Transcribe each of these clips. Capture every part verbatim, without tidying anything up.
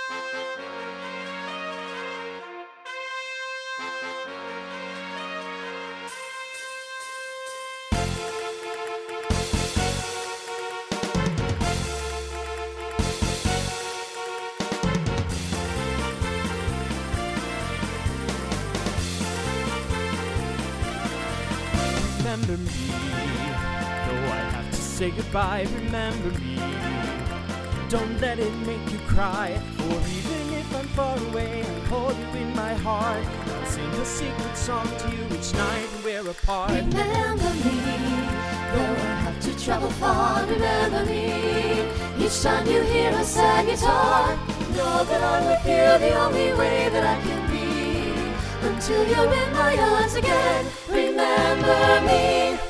Remember me, though I have to say goodbye. Remember me, don't let it make you cry. For even if I'm far away, I'll call you in my heart. I'll sing a secret song to you each night when we're apart. Remember me, though I have to travel far. Remember me, each time you hear a sad guitar. Know that I'm with you the only way that I can be. Until you're in my arms again, remember me.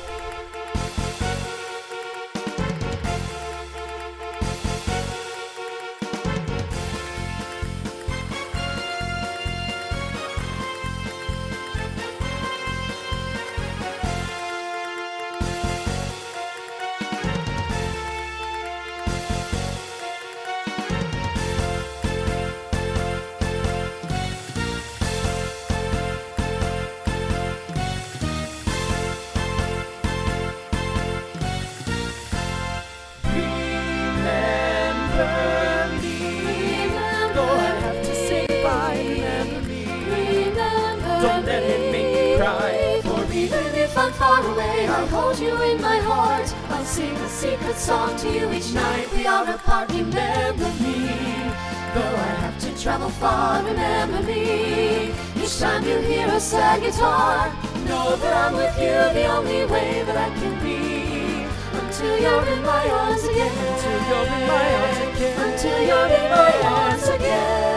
Don't let it make you cry. For even if I'm far away, I'll hold you in my heart. I'll sing a secret song to you each night we are apart. Remember me, though I have to travel far. Remember me, each time you hear a sad guitar. Know that I'm with you the only way that I can be. Until you're in my arms again. Until you're in my arms again. Until you're in my arms again.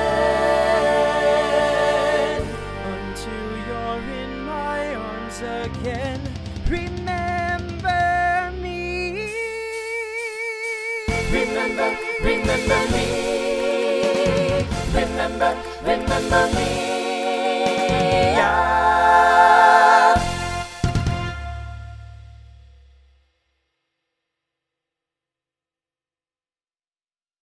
Again, remember me. Remember, remember me. Remember, remember me.